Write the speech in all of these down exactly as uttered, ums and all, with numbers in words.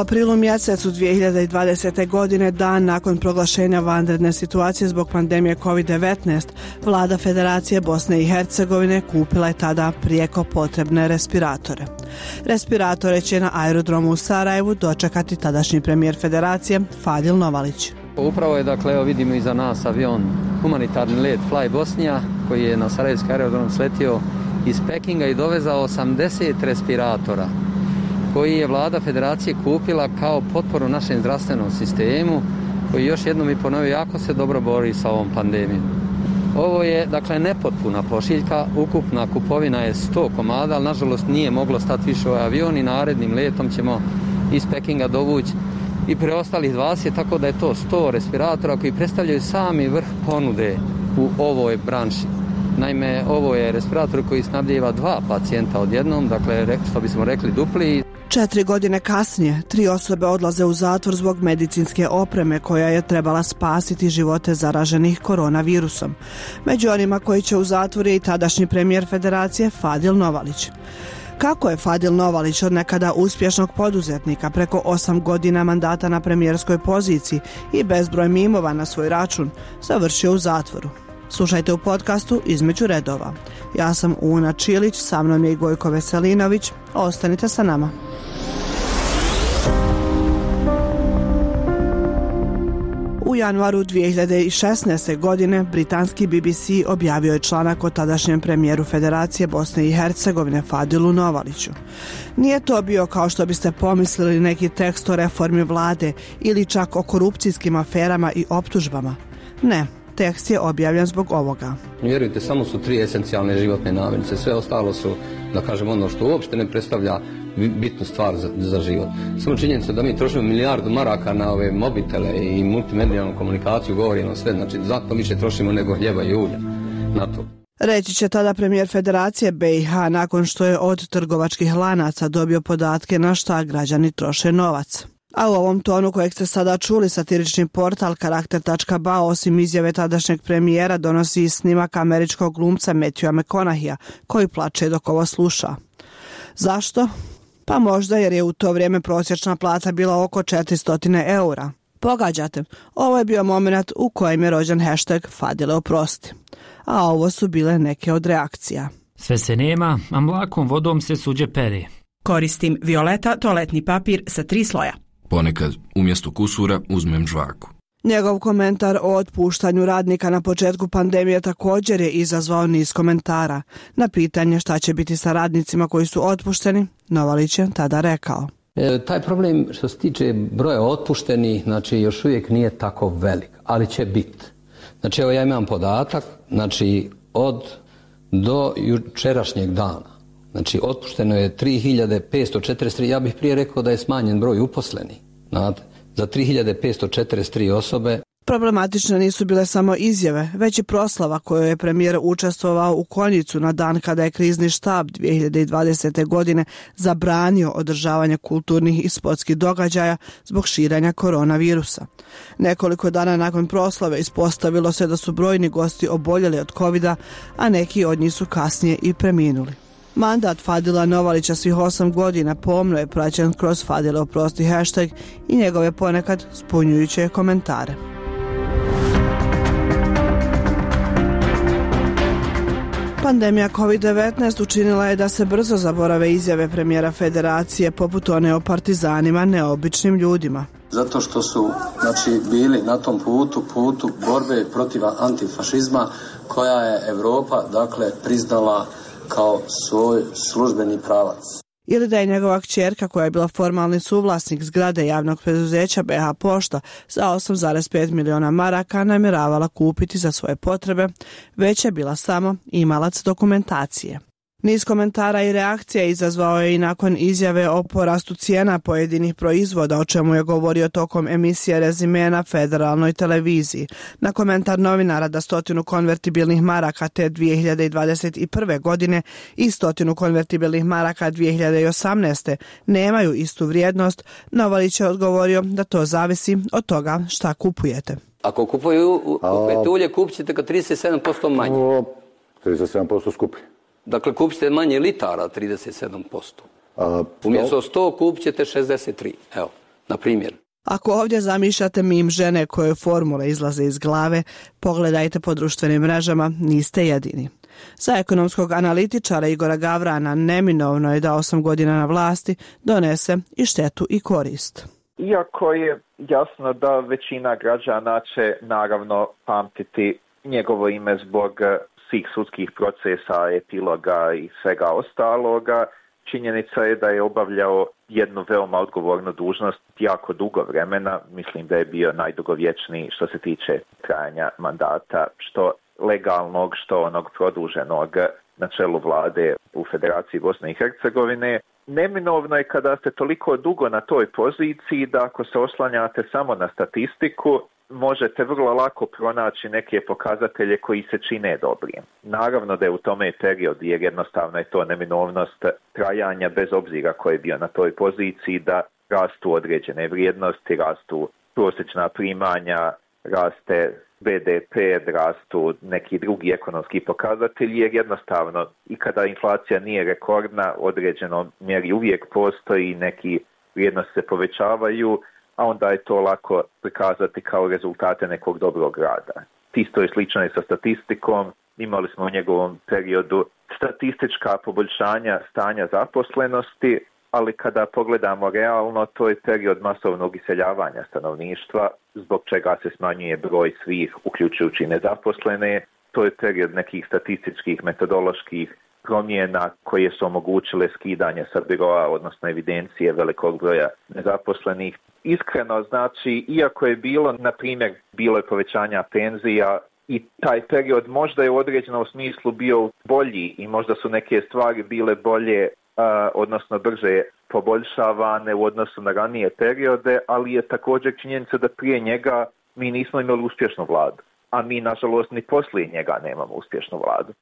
aprilu mjesecu dvije hiljade dvadesete. godine, dan nakon proglašenja vanredne situacije zbog pandemije kovid devetnaest, vlada Federacije Bosne i Hercegovine kupila je tada prijeko potrebne respiratore. Respiratore će na aerodromu u Sarajevu dočekati tadašnji premijer Federacije Fadil Novalić. Upravo je, dakle, evo vidimo iza nas avion, humanitarni let Fly Bosnija, koji je na Sarajevski aerodrom sletio iz Pekinga i dovezao osamdeset respiratora, koji je vlada Federacije kupila kao potporu našem zdravstvenom sistemu, koji još jednom i ponovio jako se dobro bori sa ovom pandemijom. Ovo je, dakle, nepotpuna pošiljka, ukupna kupovina je sto komada, ali nažalost nije moglo stati više ovaj avion i narednim letom ćemo iz Pekinga dovući i preostalih dvadeset, tako da je to sto respiratora koji predstavljaju sami vrh ponude u ovoj branši. Naime, ovo je respirator koji snabdijeva dva pacijenta odjednom, dakle, što bismo rekli dupli. Četiri godine kasnije, tri osobe odlaze u zatvor zbog medicinske opreme koja je trebala spasiti živote zaraženih koronavirusom. Među onima koji će u zatvor je i tadašnji premijer Federacije Fadil Novalić. Kako je Fadil Novalić od nekada uspješnog poduzetnika preko osam godina mandata na premijerskoj poziciji i bezbroj mimova na svoj račun završio u zatvoru? Slušajte u podcastu Između redova. Ja sam Una Čilić, sa mnom je i Gojko Veselinović. Ostanite sa nama. U januaru dvije hiljade šesnaeste. godine britanski B B C objavio je članak o tadašnjem premijeru Federacije Bosne i Hercegovine Fadilu Novaliću. Nije to bio, kao što biste pomislili, neki tekst o reformi vlade ili čak o korupcijskim aferama i optužbama. Ne. Tekst je objavljen zbog ovoga. Vjerujte, samo su tri esencijalne životne namirnice, sve ostalo su, da kažem, ono što uopšte ne predstavlja bitnu stvar za, za život. Samo činjenica da mi trošimo milijardu maraka na ove mobitele i multimedijalnu komunikaciju, govorimo sve, znači zato više trošimo nego hljeba i ulja na to. Reći će tada premijer Federacije B i H nakon što je od trgovačkih lanaca dobio podatke na šta građani troše novac. A u ovom tonu kojeg ste sada čuli, satirični portal karakter tačka ba osim izjave tadašnjeg premijera donosi i snimak američkog glumca Matthewa McConaugheyja koji plače dok ovo sluša. Zašto? Pa možda jer je u to vrijeme prosječna plata bila oko četiristo eura. Pogađate, ovo je bio moment u kojem je rođen hashtag Fadile oprosti. A ovo su bile neke od reakcija. Sve se nema, a mlakom vodom se suđe pere. Koristim Violeta toaletni papir sa tri sloja. Ponekad umjesto kusura uzmem žvaku. Njegov komentar o otpuštanju radnika na početku pandemije također je izazvao niz komentara. Na pitanje šta će biti sa radnicima koji su otpušteni, Novalić je tada rekao. E, taj problem što se tiče broja otpuštenih, znači još uvijek nije tako velik, ali će biti. Znači evo ja imam podatak, znači od do jučerašnjeg dana. Znači, otpušteno je tri hiljade petsto četrdeset tri, ja bih prije rekao da je smanjen broj uposlenih, znate, za tri hiljade petsto četrdeset tri osobe. Problematične nisu bile samo izjave, već i proslava kojoj je premijer učestvovao u Konjicu na dan kada je krizni štab dvije hiljade dvadesete. godine zabranio održavanje kulturnih i sportskih događaja zbog širenja koronavirusa. Nekoliko dana nakon proslave ispostavilo se da su brojni gosti oboljeli od kovida, a neki od njih su kasnije i preminuli. Mandat Fadila Novalića svih osam godina pomno je praćen kroz Fadile oprosti hashtag i njegove ponekad zbunjujuće komentare. Pandemija kovid devetnaest učinila je da se brzo zaborave izjave premijera Federacije poput one o partizanima, neobičnim ljudima. Zato što su, znači, bili na tom putu, putu borbe protiv antifašizma koja je Europa, dakle, priznala kao svoj službeni pravac. Ili da je njegova kćerka, koja je bila formalni suvlasnik zgrade javnog preduzeća B H Pošta, za osam zarez pet miliona maraka namjeravala kupiti za svoje potrebe, već je bila samo imalac dokumentacije. Niz komentara i reakcija izazvao je i nakon izjave o porastu cijena pojedinih proizvoda, o čemu je govorio tokom emisije Rezime na federalnoj televiziji. Na komentar novinara da stotinu konvertibilnih maraka te dvije hiljade dvadeset prve. godine i stotinu konvertibilnih maraka dvije hiljade osamnaeste. nemaju istu vrijednost, Novalić je odgovorio da to zavisi od toga šta kupujete. Ako kupuju, kupujete ulje, kupit ćete ga trideset sedam posto manje. O, trideset sedam posto skuplje. Dakle, kupit ćete manje litara, trideset sedam posto. A, Umjesto sto kupit ćete šezdeset tri. Evo. Na primjer, ako ovdje zamišljate mim žene koje formule izlaze iz glave, pogledajte po društvenim mrežama, niste jedini. Za ekonomskog analitičara Igora Gavrana neminovno je da osam godina na vlasti donese i štetu i korist. Iako je jasno da većina građana će naravno pamtiti njegovo ime zbog svih sudskih procesa, epiloga i svega ostaloga, činjenica je da je obavljao jednu veoma odgovornu dužnost jako dugo vremena. Mislim da je bio najdugovječniji što se tiče trajanja mandata, što legalnog, što onog produženog na čelu vlade u Federaciji Bosne i Hercegovine. Neminovno je kada ste toliko dugo na toj poziciji da ako se oslanjate samo na statistiku, možete vrlo lako pronaći neke pokazatelje koji se čine dobrim. Naravno da je u tome period, jer jednostavno je to neminovnost trajanja bez obzira ko je bio na toj poziciji, da rastu određene vrijednosti, rastu prosječna primanja, raste B D P, rastu neki drugi ekonomski pokazatelji, jer jednostavno i kada inflacija nije rekordna, određeno mjeri uvijek postoji, neki vrijednosti se povećavaju, a onda je to lako prikazati kao rezultate nekog dobrog rada. Isto je slično i sa statistikom. Imali smo u njegovom periodu statistička poboljšanja stanja zaposlenosti, ali kada pogledamo realno, to je period masovnog iseljavanja stanovništva, zbog čega se smanjuje broj svih, uključujući nezaposlene. To je period nekih statističkih, metodoloških promjena koje su omogućile skidanje sa biroa, odnosno evidencije velikog broja nezaposlenih. Iskreno, znači, iako je bilo, na primjer, bilo je povećanja penzija i taj period možda je u određenom smislu bio bolji i možda su neke stvari bile bolje, uh, odnosno brže poboljšavane u odnosu na ranije periode, ali je također činjenica da prije njega mi nismo imali uspješnu vladu, a mi, nažalost, ni poslije njega nemamo uspješnu vladu.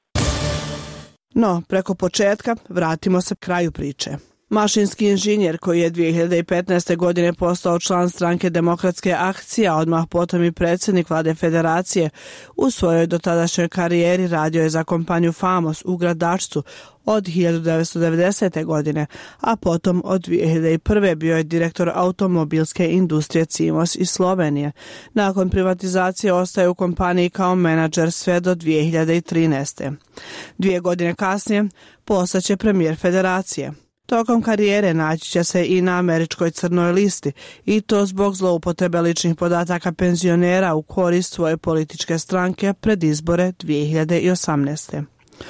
No, preko početka vratimo se kraju priče. Mašinski inženjer koji je dvije hiljade petnaeste. godine postao član stranke Demokratske akcije, a odmah potom i predsjednik vlade Federacije, u svojoj dotadašnjoj karijeri radio je za kompaniju Famos u Gradačcu od hiljadu devetsto devedesete. godine, a potom od dvije hiljade prve. bio je direktor automobilske industrije Cimos iz Slovenije. Nakon privatizacije ostaje u kompaniji kao menadžer sve do dvije hiljade trinaeste. Dvije godine kasnije postaće premijer Federacije. Tokom karijere naći će se i na američkoj crnoj listi, i to zbog zloupotrebe ličnih podataka penzionera u korist svoje političke stranke pred izbore dvije hiljade osamnaeste.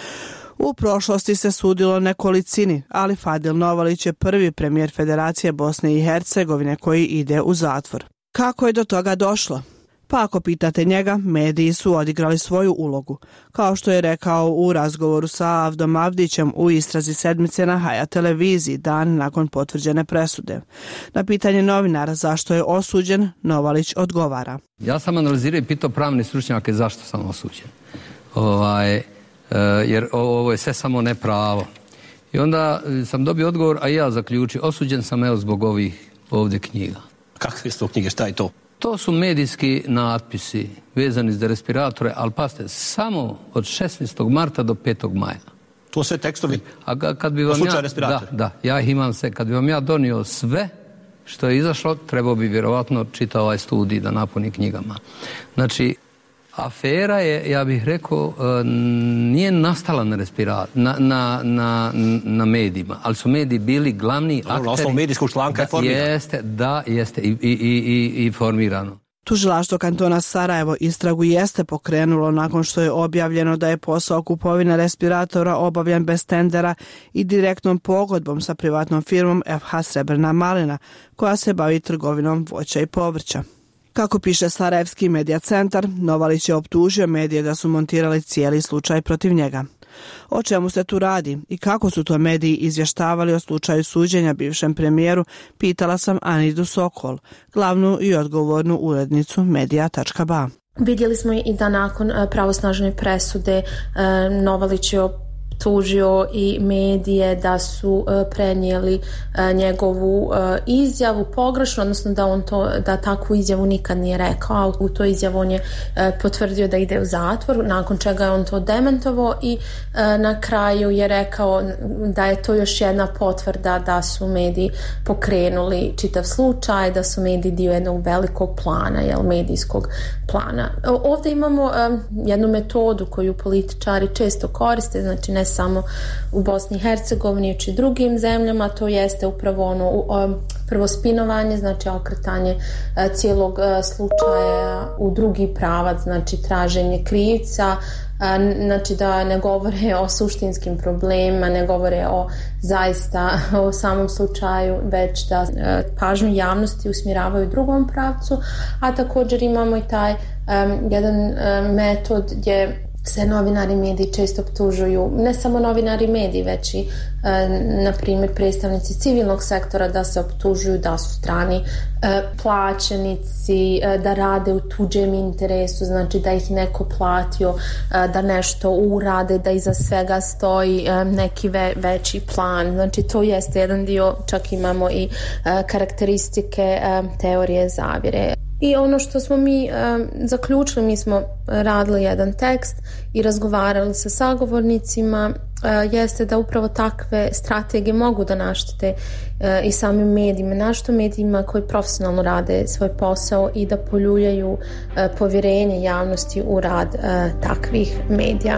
U prošlosti se sudilo nekolicini, ali Fadil Novalić je prvi premijer Federacije Bosne i Hercegovine koji ide u zatvor. Kako je do toga došlo? Pa ako pitate njega, mediji su odigrali svoju ulogu, kao što je rekao u razgovoru sa Avdom Avdićem u istrazi sedmice na Haja televiziji dan nakon potvrđene presude. Na pitanje novinara zašto je osuđen, Novalić odgovara. Ja sam analizirao i pitao pravne stručnjake zašto sam osuđen. Ovaj, jer ovo je sve samo nepravo. I onda sam dobio odgovor, a ja zaključio, osuđen sam evo zbog ovih ovdje knjiga. Kakve su to knjige, šta je to? To su medijski natpisi vezani za respiratore, ali pazite, samo od šesnaestog marta do petog maja. To sve tekstovi? A kad bi vam ja, da, da, ja ih imam sve. Kad bi vam ja donio sve što je izašlo, trebao bi vjerovatno čitao ovaj studij da napuni knjigama. Znači, afera je, ja bih rekao, nije nastala na respirat, na, na, na, na medijima, ali su mediji bili glavni akteri. Na osnovu medijskog članka je formirano. Jeste, da, jeste i, i, i, i formirano. Tužilaštvo kantona Sarajevo istragu jeste pokrenulo nakon što je objavljeno da je posao kupovine respiratora obavljen bez tendera i direktnom pogodbom sa privatnom firmom F H Srebrna malina, koja se bavi trgovinom voća i povrća. Kako piše Sarajevski medija centar, Novalić je optužio medije da su montirali cijeli slučaj protiv njega. O čemu se tu radi i kako su to mediji izvještavali o slučaju suđenja bivšem premijeru, pitala sam Anidu Sokol, glavnu i odgovornu urednicu medija tačka ba. Vidjeli smo i da nakon pravosnažne presude Novalić je tužio i medije da su prenijeli njegovu izjavu pogrešno, odnosno da on to, da takvu izjavu nikad nije rekao. U toj izjavu on je potvrdio da ide u zatvor, nakon čega je on to demantovao i na kraju je rekao da je to još jedna potvrda da su mediji pokrenuli čitav slučaj, da su mediji dio jednog velikog plana, jel, medijskog plana. Ovdje imamo um, jednu metodu koju političari često koriste, znači ne samo u Bosni i Hercegovini, već i drugim zemljama, to jeste upravo ono um, prvo spinovanje, znači okretanje uh, cijelog uh, slučaja u drugi pravac, znači traženje krivca, znači da ne govore o suštinskim problemima, ne govore o zaista o samom slučaju, već da pažnju javnosti usmjeravaju u drugom pravcu, a također imamo i taj um, jedan um, metod gdje se novinari i mediji često optužuju, ne samo novinari i mediji, već i e, na primjer predstavnici civilnog sektora da se optužuju da su strani e, plaćenici, e, da rade u tuđem interesu, znači da ih neko platio e, da nešto urade, da iza svega stoji e, neki ve, veći plan. Znači to jeste jedan dio, čak imamo i e, karakteristike e, teorije zavjere. I ono što smo mi e, zaključili, mi smo radili jedan tekst i razgovarali sa sagovornicima, e, jeste da upravo takve strategije mogu da naštete e, i samim medijima, našto medijima koji profesionalno rade svoj posao i da poljuljaju e, povjerenje javnosti u rad e, takvih medija.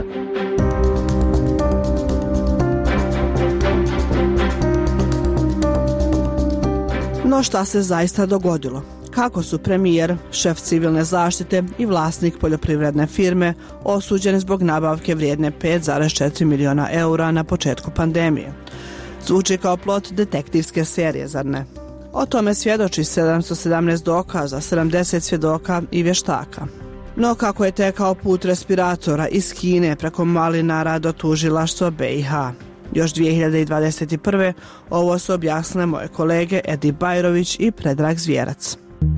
No šta se zaista dogodilo? Kako su premijer, šef civilne zaštite i vlasnik poljoprivredne firme osuđeni zbog nabavke vrijedne pet zarez četiri miliona eura na početku pandemije? Zvuči kao plot detektivske serije, zar ne? O tome svjedoči sedamsto sedamnaest dokaza, sedamdeset svjedoka i vještaka. No kako je tekao put respiratora iz Kine preko Malinara do tužilaštva B i H? Još dvije hiljade dvadeset prve. ovo su objasnile moje kolege Edi Bajrović i Predrag Zvjerac.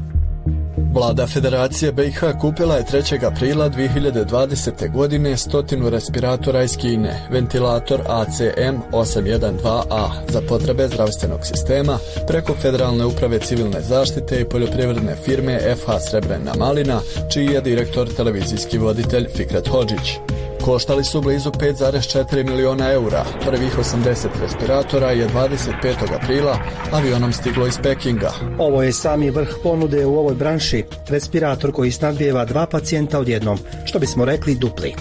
Vlada Federacije B i H kupila je trećeg aprila dvije hiljade dvadesete. godine stotinu respiratora iz Kine, ventilator A C M osam jedan dva A za potrebe zdravstvenog sistema preko Federalne uprave civilne zaštite i poljoprivredne firme F H Srebrena Malina, čiji je direktor televizijski voditelj Fikret Hodžić. Koštali su blizu pet zarez četiri miliona eura. Prvih osamdeset respiratora je dvadeset petog aprila avionom stiglo iz Pekinga. Ovo je sami vrh ponude u ovoj branši. Respirator koji snabdijeva dva pacijenta odjednom, što bismo rekli dupli.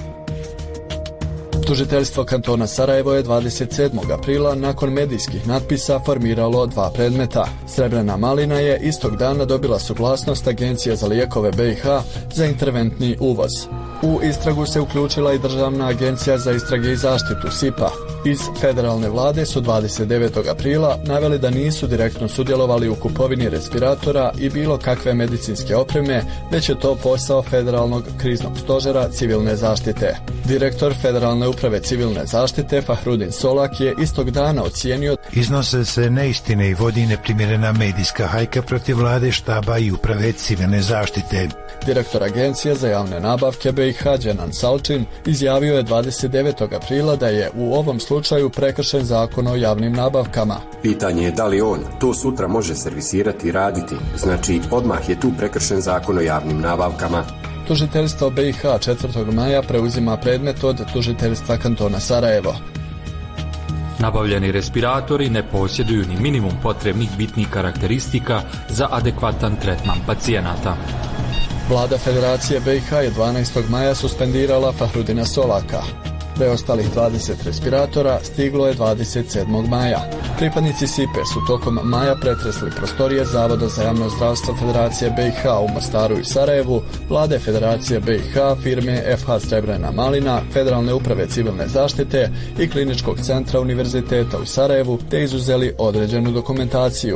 Tužiteljstvo kantona Sarajevo je dvadeset sedmog aprila nakon medijskih natpisa formiralo dva predmeta. Srebrena Malina je istog dana dobila suglasnost Agencije za lijekove B i H za interventni uvoz. U istragu se uključila i Državna agencija za istrage i zaštitu S I P A. Iz federalne vlade su dvadeset devetog aprila naveli da nisu direktno sudjelovali u kupovini respiratora i bilo kakve medicinske opreme, već je to posao Federalnog kriznog stožera civilne zaštite. Direktor Federalne uprave civilne zaštite Fahrudin Solak je istog dana ocijenio: iznose se neistine i vodi neprimjerena medijska hajka protiv vlade, štaba i uprave civilne zaštite. Direktor Agencije za javne nabavke B i H Dženan Salčin izjavio je dvadeset devetog aprila da je u ovom slučaju prekršen zakon o javnim nabavkama. Pitanje je da li on to sutra može servisirati i raditi, znači odmah je tu prekršen zakon o javnim nabavkama. Tužiteljstvo B i H četvrtog maja preuzima predmet od tužiteljstva kantona Sarajevo. Nabavljeni respiratori ne posjeduju ni minimum potrebnih bitnih karakteristika za adekvatan tretman pacijenata. Vlada Federacije B i H je dvanaestog maja suspendirala Fahrudina Solaka. Preostalih dvadeset respiratora stiglo je dvadeset sedmog maja. Pripadnici S I P E su tokom maja pretresli prostorije Zavoda za javno zdravstvo Federacije B i H u Mostaru i Sarajevu, Vlade Federacije B i H, firme F H Srebrena Malina, Federalne uprave civilne zaštite i Kliničkog centra Univerziteta u Sarajevu, te izuzeli određenu dokumentaciju.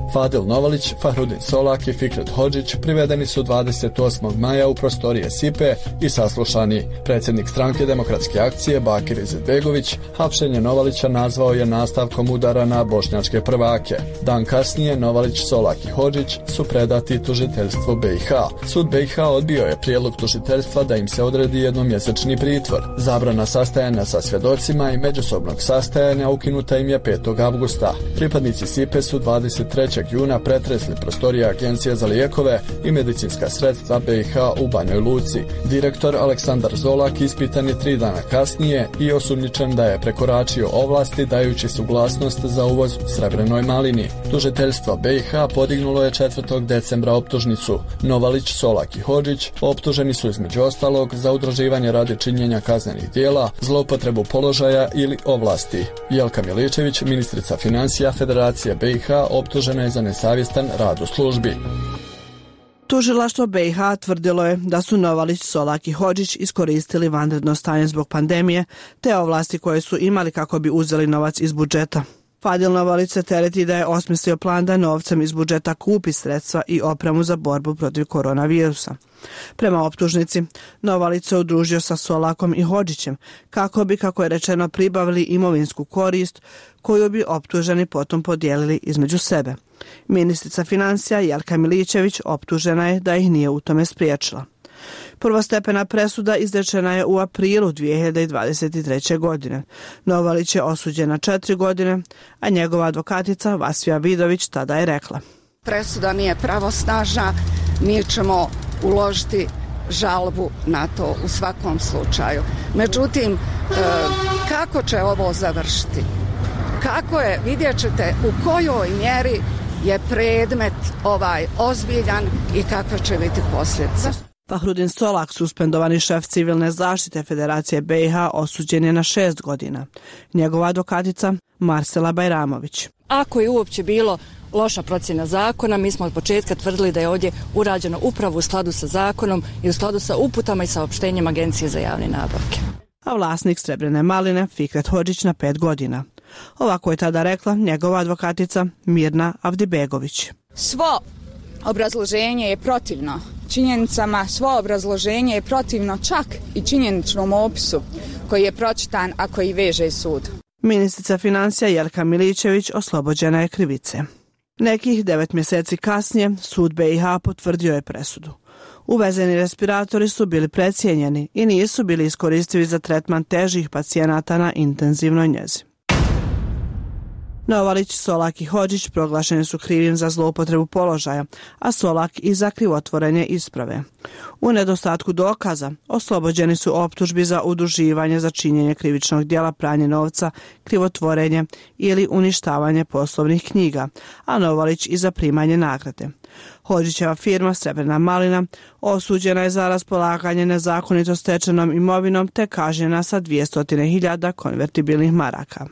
Fadil Novalić, Fahrudin Solak i Fikret Hodžić privedeni su dvadeset osmog maja u prostorije S I P E i saslušani. Predsjednik stranke Demokratske akcije Bakir Izetbegović hapšenje Novalića nazvao je nastavkom udara na bošnjačke prvake. Dan kasnije Novalić, Solak i Hodžić su predati tužiteljstvu B i H. Sud B i H odbio je prijedlog tužiteljstva da im se odredi jednomjesečni pritvor. Zabrana sastajanja sa svjedocima i međusobnog sastajanja ukinuta im je petog avgusta. Pripadnici S I P E su dvadeset trećeg juna pretresli prostorije Agencije za lijekove i medicinska sredstva B i H u Banjoj Luci. Direktor Aleksandar Zolak ispitan je tri dana kasnije i osumnjičen da je prekoračio ovlasti dajući suglasnost za uvoz u srebrenoj malini. Tužiteljstvo B i H podignulo je četvrtog decembra optužnicu. Novalić, Solak i Hodžić optuženi su između ostalog za udruživanje radi činjenja kaznenih djela, zloupotrebu položaja ili ovlasti. Jelka Miličević, ministrica financija Federacije B i H, optužena je za nesavjestan rad u službi. Tužilaštvo B i H tvrdilo je da su Novalić, Solak i Hodžić iskoristili vanredno stanje zbog pandemije te ovlasti koje su imali kako bi uzeli novac iz budžeta. Fadil Novalić se tereti da je osmislio plan da novcem iz budžeta kupi sredstva i opremu za borbu protiv koronavirusa. Prema optužnici, Novalić se udružio sa Solakom i Hodžićem kako bi, kako je rečeno, pribavili imovinsku korist koju bi optuženi potom podijelili između sebe. Ministrica financija Jelka Miličević optužena je da ih nije u tome spriječila. Prvostepena presuda izrečena je u aprilu dvije hiljade dvadeset treće. godine. Novalić je osuđen na četiri godine, a njegova advokatica Vasija Vidović tada je rekla: presuda nije pravosnažna, mi ćemo uložiti žalbu na to u svakom slučaju. Međutim, kako će ovo završiti? Kako je, vidjet ćete u kojoj mjeri je predmet ovaj ozbiljan i kakva će biti posljedica. Fahrudin Solak, suspendovani šef civilne zaštite Federacije B i H, osuđen je na šest godina. Njegova advokatica Marsela Bajramović. Ako je uopće bilo loša procjena zakona, mi smo od početka tvrdili da je ovdje urađeno upravo u skladu sa zakonom i u skladu sa uputama i saopštenjem Agencije za javne nabavke. A vlasnik srebrene maline Fikret Hodžić na pet godina. Ovako je tada rekla njegova advokatica Mirna Avdibegović. Svo obrazloženje je protivno činjenicama, svo obrazloženje je protivno čak i činjeničnom opisu koji je pročitan, a koji veže sud. Ministrica financija Jelka Miličević oslobođena je krivice. Nekih devet mjeseci kasnije sud B i H potvrdio je presudu. Uvezeni respiratori su bili precijenjeni i nisu bili iskoristivi za tretman težih pacijenata na intenzivnoj njezi. Novalić, Solak i Hodžić proglašeni su krivim za zloupotrebu položaja, a Solak i za krivotvorenje isprave. U nedostatku dokaza oslobođeni su optužbi za udruživanje za činjenje krivičnog djela pranje novca, krivotvorenje ili uništavanje poslovnih knjiga, a Novalić i za primanje nagrade. Hodžićeva firma Srebrna malina osuđena je za raspolaganje nezakonito stečenom imovinom te kažnjena sa dvjesto hiljada konvertibilnih maraka.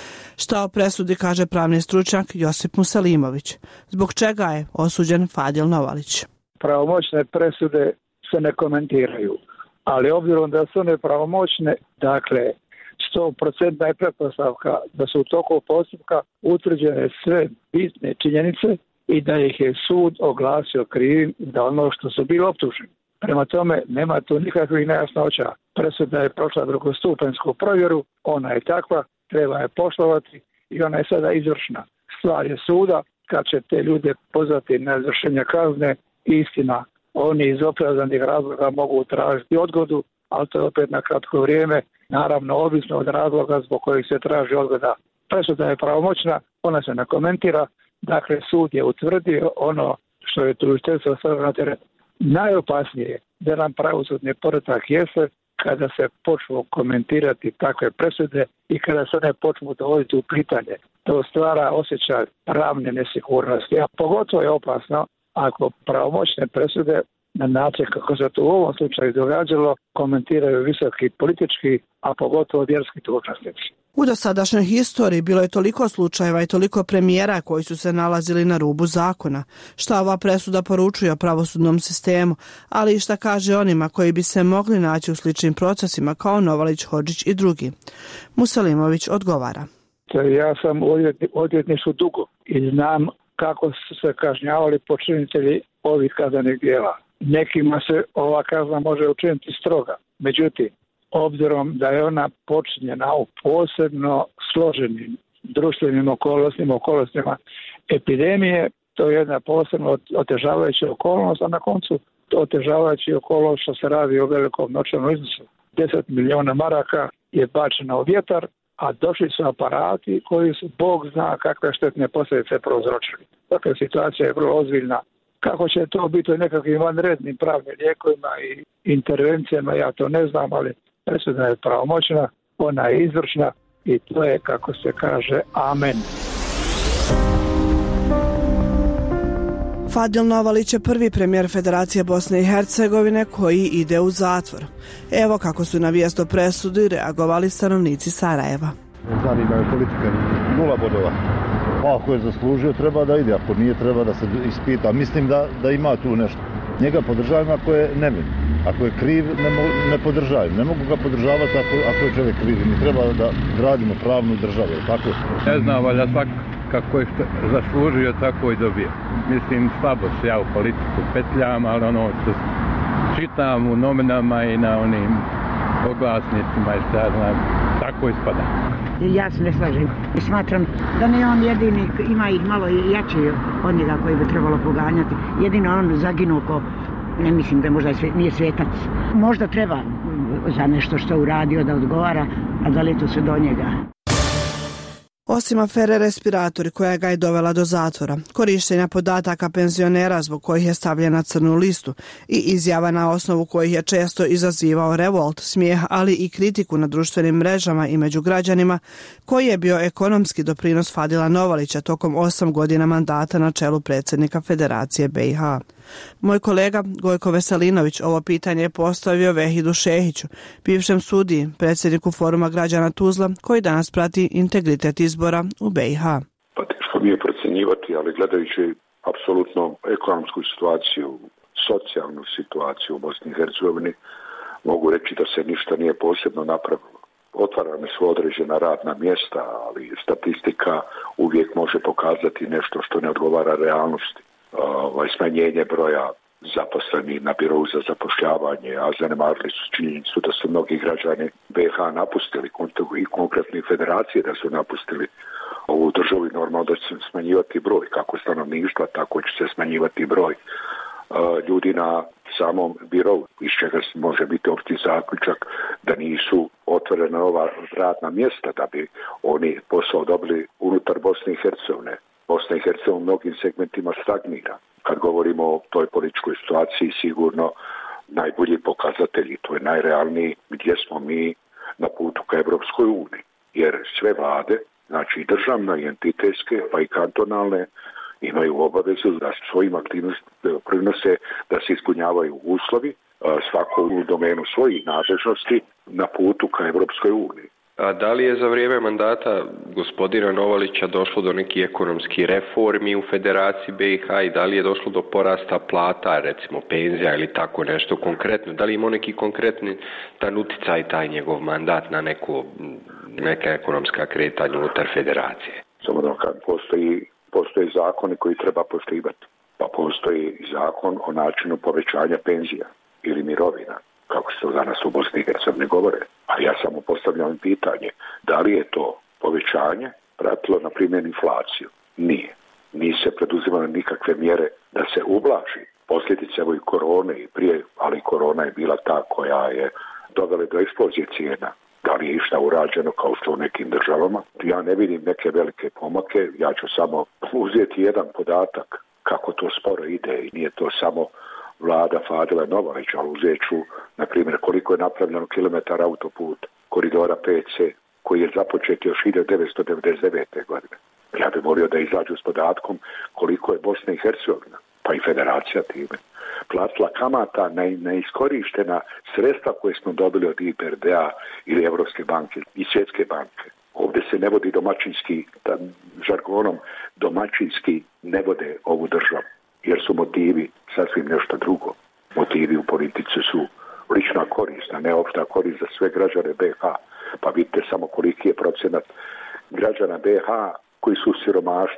Šta o presudi kaže pravni stručnjak Josip Musalimović, zbog čega je osuđen Fadil Novalić. Pravomoćne presude se ne komentiraju, ali obzirom da su one pravomoćne, dakle sto posto je pretpostavka da su u toku postupka utvrđene sve bitne činjenice i da ih je sud oglasio krivim za ono što su bili optuženi. Prema tome, nema tu nikakvih nejasnoća. Presuda je prošla drugostupensku provjeru, ona je takva, treba je poštovati i ona je sada izvršna. Stvar je suda kad će te ljude pozvati na izvršenje kazne. Istina, oni iz opravdanih razloga mogu tražiti odgodu, ali to je opet na kratko vrijeme, naravno ovisno od razloga zbog kojih se traži odgoda. Presuda je pravomoćna, ona se ne komentira, dakle sud je utvrdio ono što je tužiteljstvo stavilo na teret. Najopasnije je da nam pravosudni poredak jeste kada se počnu komentirati takve presude i kada se ne počnu dovoditi u pitanje. To stvara osjećaj pravne nesigurnosti, a pogotovo je opasno ako pravomoćne presude na način kako se to u ovom slučaju događalo komentiraju visoki politički, a pogotovo vjerski dužnosnici. U dosadašnjoj historiji bilo je toliko slučajeva i toliko premijera koji su se nalazili na rubu zakona. Šta ova presuda poručuje o pravosudnom sistemu, ali i šta kaže onima koji bi se mogli naći u sličnim procesima kao Novalić, Hodžić i drugi. Musalimović odgovara. Ja sam u odvjetništvu dugo i znam kako su se kažnjavali počinitelji ovih kaznenih djela. Nekima se ova kazna može učiniti stroga. Međutim, obzirom da je ona počinjena u posebno složenim društvenim okolnostima, okolnostima epidemije, to je jedna posebno otežavajuća okolnost, a na koncu otežavajući okolnost što se radi o velikom novčanom iznosu. deset milijuna maraka je bačeno u vjetar, a došli su aparati koji su, Bog zna kakve štetne posljedice prouzročili. Dakle, situacija je vrlo ozbiljna. Kako će to biti u nekakvim vanrednim pravnim lijekovima i intervencijama, ja to ne znam, ali presuda je pravomoćna, ona je izvršna i to je, kako se kaže, amen. Fadil Novalić je prvi premijer Federacije Bosne i Hercegovine koji ide u zatvor. Evo kako su na vijest o presudi reagovali stanovnici Sarajeva. Zanima je politika, nula bodova. Pa ako je zaslužio, treba da ide, ako nije, treba da se ispita. Mislim da, da ima tu nešto. Njega podržavam ako je nevin. Ako je kriv, ne, mo, ne podržavam. Ne mogu ga podržavati ako, ako je čovjek kriv. Mi treba da gradimo pravnu državu, tako? Ne znam, valjda svak kako je što zaslužio, tako i dobio. Mislim, slabo se ja u politiku petljam, ali ono što čitam u novinama i na onim oglasnicima i šta znam, tako ispada. Ja se ne slažem. Smatram da ne on jedini, ima ih malo jači od njega koji bi trebalo poganjati. Jedino on zaginuo ko, ne mislim da možda nije svetac. Možda treba za nešto što uradio da odgovara, a da li to se do njega. Osim afere respiratori koja ga je dovela do zatvora, korištenja podataka penzionera zbog kojih je stavljen na crnu listu i izjava na osnovu kojih je često izazivao revolt, smijeh, ali i kritiku na društvenim mrežama i među građanima, koji je bio ekonomski doprinos Fadila Novalića tokom osam godina mandata na čelu predsjednika Federacije B i H. Moj kolega Gojko Veselinović ovo pitanje je postavio Vehidu Šehiću, bivšem sudiji, predsjedniku Foruma građana Tuzla, koji danas prati integritet izbora u B i H. Pa teško mi je procjenjivati, ali gledajući apsolutno ekonomsku situaciju, socijalnu situaciju u Bosni i Hercegovini, mogu reći da se ništa nije posebno napravilo. Otvarane su određena radna mjesta, ali statistika uvijek može pokazati nešto što ne odgovara realnosti. Ovaj, smanjenje broja zaposlenih na birou za zapošljavanje, a zanemarili su činjenicu da su mnogi građani B i H napustili i konkretni federacije da su napustili ovu državu i normalno da će se smanjivati broj kako stanovništva, tako će se smanjivati broj uh, ljudi na samom birou, iz čega može biti opšti zaključak da nisu otvorena nova radna mjesta da bi oni posao dobili unutar Bosne i Hercegovine. Bosna i Hercegovina u mnogim segmentima stagnira. Kad govorimo o toj političkoj situaciji, sigurno najbolji pokazatelji, to je najrealniji gdje smo mi na putu ka Evropskoj uniji. Jer sve vlade, znači državne i entitetske, pa i kantonalne, imaju obavezu da svojim aktivnostima prinose da se ispunjavaju uslovi, svako u domenu svojih nadležnosti na putu ka Evropskoj uniji. A da li je za vrijeme mandata gospodina Novalića došlo do nekih ekonomskih reformi u Federaciji B i H i da li je došlo do porasta plata, recimo penzija ili tako nešto konkretno? Da li ima neki konkretni tan uticaj taj njegov mandat na neku, neka ekonomska kretanja unutar Federacije? Samo da kad postoji, postoje zakoni koji treba poštivati. Pa postoji zakon o načinu povećanja penzija ili mirovina, kako se to danas u Bosni i Hercegovini govore. A ja samo postavljam pitanje, da li je to povećanje pratilo, na primjer, inflaciju? Nije. Nije se preduzimale nikakve mjere da se ublaži posljedice evo i korone i prije, ali korona je bila ta koja je dovela do eksplozije cijena. Da li je išta urađeno kao što u nekim državama? Ja ne vidim neke velike pomake, ja ću samo uzeti jedan podatak kako to sporo ide i nije to samo vlada Fadila Novalića, ali uzet ću, na primjer, koliko je napravljeno kilometara autoput koridora P C, koji je započet još hiljadu devetsto devedeset devete. godine. Ja bih volio da izađu s podatkom koliko je Bosna i Hercegovina, pa i Federacija time, platila kamata na neiskorištena sredstva koje smo dobili od I B R D-a ili Evropske banke i Svjetske banke. Ovdje se ne vodi domaćinski, žargonom domaćinski ne vode ovu državu, jer su motivi sasvim nešto drugo. Motivi u politici su lična korist, a ne opšta korist za sve građane B i H. Pa vidite samo koliki je procenat građana B i H koji su u siromaštvu.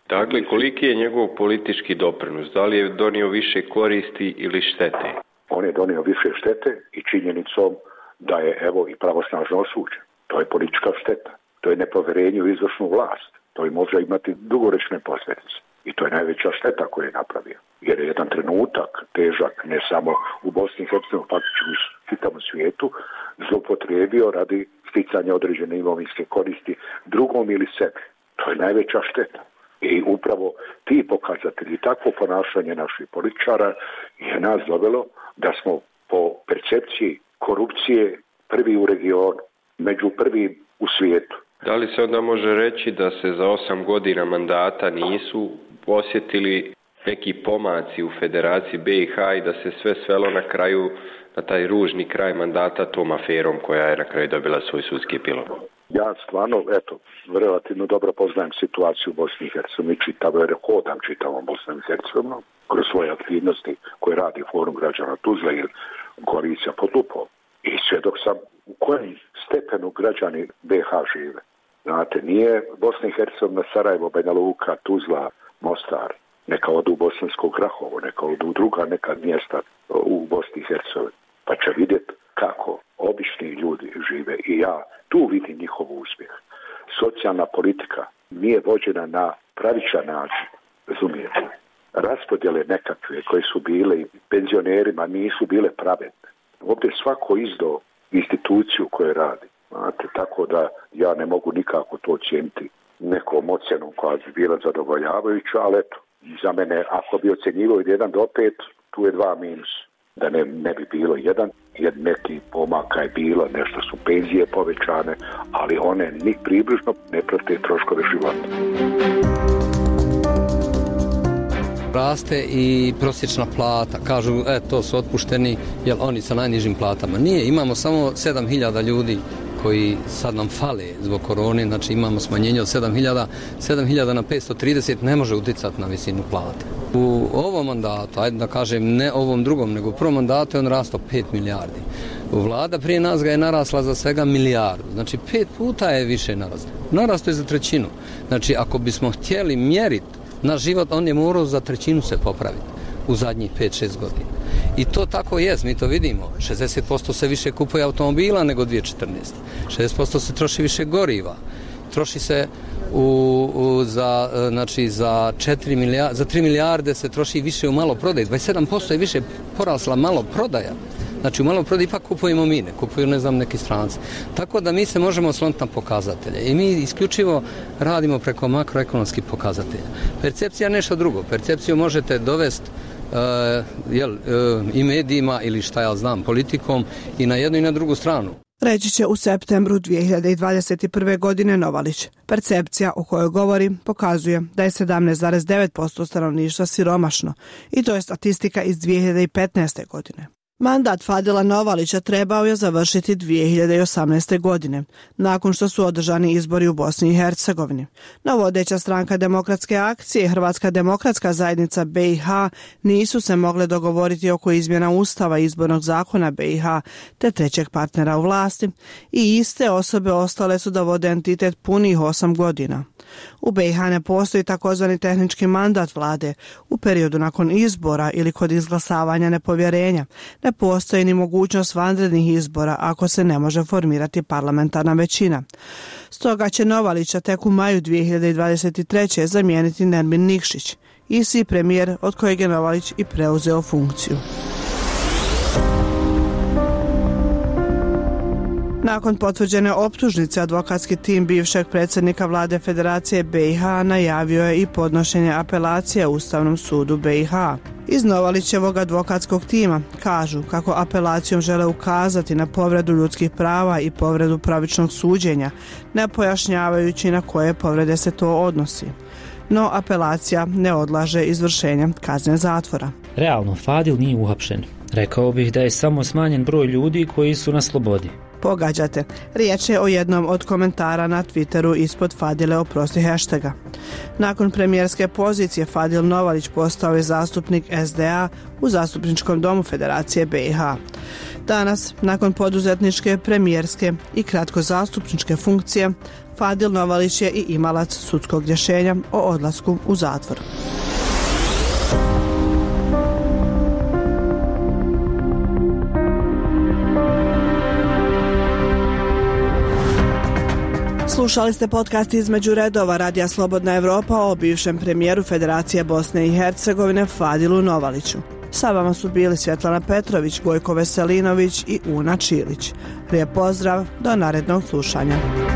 Dakle, koliki je njegov politički doprinos? Da li je donio više koristi ili štete? On je donio više štete i činjenicom da je, evo, i pravosnažno osuđen. To je politička šteta. To je nepovjerenje u izvršnu vlast. To je može imati dugoročne posljedice. I to je najveća šteta koju je napravio. Jer je jedan trenutak težak, ne samo u Bosni i Hercegovini, faktički u čitavom svijetu, zloupotrijebio radi sticanja određene imovinske koristi drugom ili sebi. To je najveća šteta. I upravo ti pokazatelji, takvo ponašanje naših političara je nas dovelo da smo po percepciji korupcije prvi u regionu, među prvim u svijetu. Da li se onda može reći da se za osam godina mandata nisu osjetili neki pomaci u Federaciji B i H i da se sve svelo na kraju na taj ružni kraj mandata tom aferom koja je na kraju dobila svoj sudski epilog? Ja stvarno, eto, relativno dobro poznajem situaciju u Bosni i Hercegovini, čitav, jer hodam čitavom Bosnom i Hercegovinom kroz svoje aktivnosti koje radi Forum građana Tuzla ili koalicija pod lupom. I svjedok sam u kojem stepenu građani B i H žive. Znate, nije Bosna i Hercegovina, Sarajevo, Banja Luka, Tuzla, Mostar, neka odu u Bosansko Grahovo, neka odu u druga neka mjesta u Bosni i Hercegovini. Pa će vidjeti kako obični ljudi žive i ja tu vidim njihov uspjeh. Socijalna politika nije vođena na pravičan način, razumijete. Raspodjele nekakve koje su bile i penzionerima nisu bile pravedne. Ovdje svako izdao instituciju koje radi. Znate, tako da ja ne mogu nikako to ocijeniti nekom ocjenom koja bi bila zadovoljavajuća, ali eto, za mene ako bi ocjenjivao od jedan do pet, tu je dva minus. Da ne, ne bi bilo jedan, jer neki pomaka je bilo, nešto su penzije povećane, ali one ni približno ne prate troškove života. Raste i prosječna plata. Kažu, e, to su otpušteni, jer oni sa najnižim platama. Nije, imamo samo sedam hiljada ljudi koji sad nam fale zbog korone, znači imamo smanjenje od sedam hiljada, sedam hiljada na petsto trideset ne može uticati na visinu plate. U ovom mandatu, ajde da kažem ne ovom drugom, nego u prvom mandatu je on rastao pet milijardi. Vlada prije nas ga je narasla za svega milijardu, znači pet puta je više narasla. Narastao je za trećinu. Znači ako bismo htjeli mjeriti na život, on je morao za trećinu se popraviti u zadnjih pet šest godina. I to tako jest, mi to vidimo. šezdeset posto se više kupuje automobila nego dvije tisuće četrnaeste. šezdeset posto se troši više goriva. Troši se u, u, za, znači, za, četiri milijarde, za tri milijarde se troši više u maloprodaji. dvadeset sedam posto je više porasla maloprodaja. Znači u maloprodaji ipak kupujemo mi, ne kupuju ne znam neki stranci. Tako da mi se možemo osloniti na pokazatelje i mi isključivo radimo preko makroekonomskih pokazatelja. Percepcija je nešto drugo. Percepciju možete dovesti Uh, jel, uh, i medijima ili šta ja znam politikom i na jednu i na drugu stranu. Reći će u septembru dvije hiljade dvadeset prve. godine Novalić. Percepcija o kojoj govori pokazuje da je sedamnaest zarez devet posto stanovništva siromašno i to je statistika iz dvije hiljade petnaeste. godine. Mandat Fadila Novalića trebao je završiti dvije hiljade osamnaeste. godine, nakon što su održani izbori u Bosni i Hercegovini. No vodeća stranka Demokratske akcije i Hrvatska demokratska zajednica B i H nisu se mogle dogovoriti oko izmjena Ustava i izbornog zakona B i H te trećeg partnera u vlasti i iste osobe ostale su da vode entitet punih osam godina. U B i H ne postoji takozvani tehnički mandat vlade u periodu nakon izbora ili kod izglasavanja nepovjerenja. Ne postoji ni mogućnost vanrednih izbora ako se ne može formirati parlamentarna većina. Stoga će Novalića tek u maju dvije hiljade dvadeset treće. zamijeniti Nermin Nikšić, isti premijer od kojeg je Novalić i preuzeo funkciju. Nakon potvrđene optužnice, advokatski tim bivšeg predsjednika vlade Federacije B i H najavio je i podnošenje apelacije Ustavnom sudu B i H. Iz Novalićevog advokatskog tima kažu kako apelacijom žele ukazati na povredu ljudskih prava i povredu pravičnog suđenja, ne pojašnjavajući na koje povrede se to odnosi. No apelacija ne odlaže izvršenje kazne zatvora. Realno, Fadil nije uhapšen. Rekao bih da je samo smanjen broj ljudi koji su na slobodi. Pogađate. Riječ je o jednom od komentara na Twitteru ispod Fadile oprosti hashtaga. Nakon premijerske pozicije Fadil Novalić postao je zastupnik S D A u Zastupničkom domu Federacije B i H. Danas, nakon poduzetničke, premijerske i kratko zastupničke funkcije, Fadil Novalić je i imalac sudskog rješenja o odlasku u zatvor. Slušali ste podcast Između redova Radija Slobodna Evropa o bivšem premijeru Federacije Bosne i Hercegovine Fadilu Novaliću. Sa vama su bili Svjetlana Petrović, Gojko Veselinović i Una Čilić. Lijep pozdrav, do narednog slušanja.